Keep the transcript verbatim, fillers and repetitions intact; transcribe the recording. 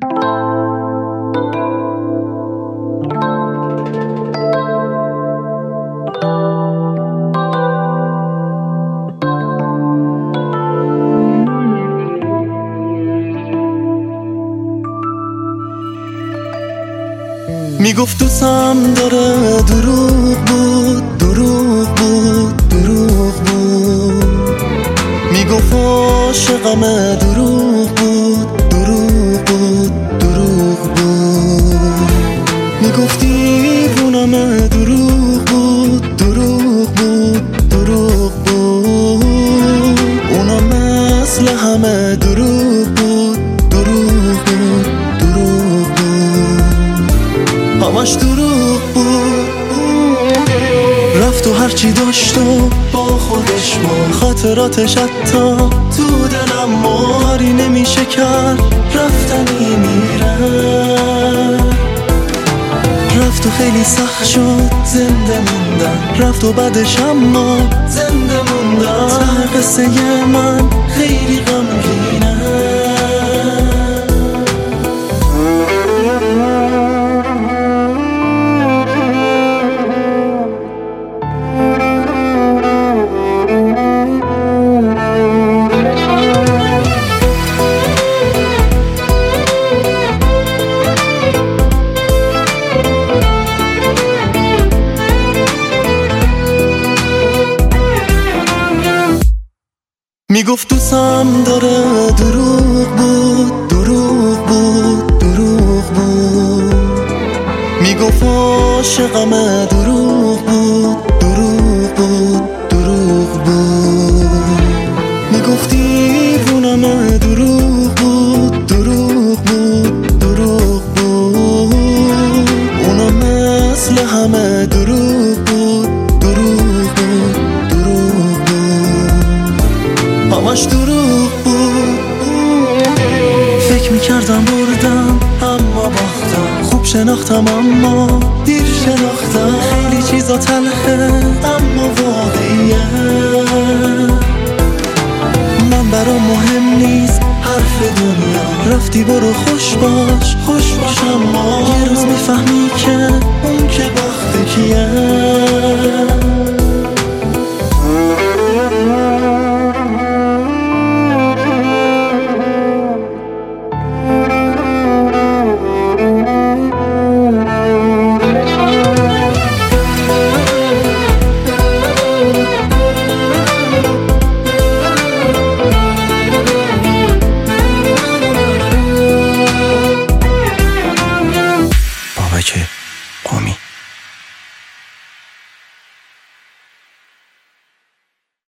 میگفت دوستم داره، دروغ بود دروغ بود دروغ بود. میگفت عاشقمه، دروغ بود دروغ بود دروغ بود. میگفت دیوونمه، دروغ بود دروغ بود دروغ بود. اونم مثل همه دروغ بود دروغ بود دروغ بود. همش دروغ بود. رفت و هرچی داشت و با خودش ما خاطراتش حتی تو دلم ما کاری نمیشه کرد، رفتنی میره. رفت و خیلی سخت شد زنده موندن، رفت و بعدش اما زنده موندن. ته قصه من خیلی غمگینه. میگفت دوستم داره، دروغ بود دروغ بود دروغ بود. میگفت عاشقمه، دروغ بود دروغ بود دروغ بود. میگفت دیوونمه، دروغ بود دروغ بود دروغ بود. اونم مثل همه دروغ بود دروغ بود دروغ بود. همش دروغ بود. فکر میکردم بردم اما باختم، خوب شناختم اما دیر شناختم. خیلی چیزا تلخه اما واقعیه. من برام مهم نیست حرف دنیا، رفتی برو خوش باش خوش باش. اما یه روز میفهمی که اون که بخت کیه. بابک قمی.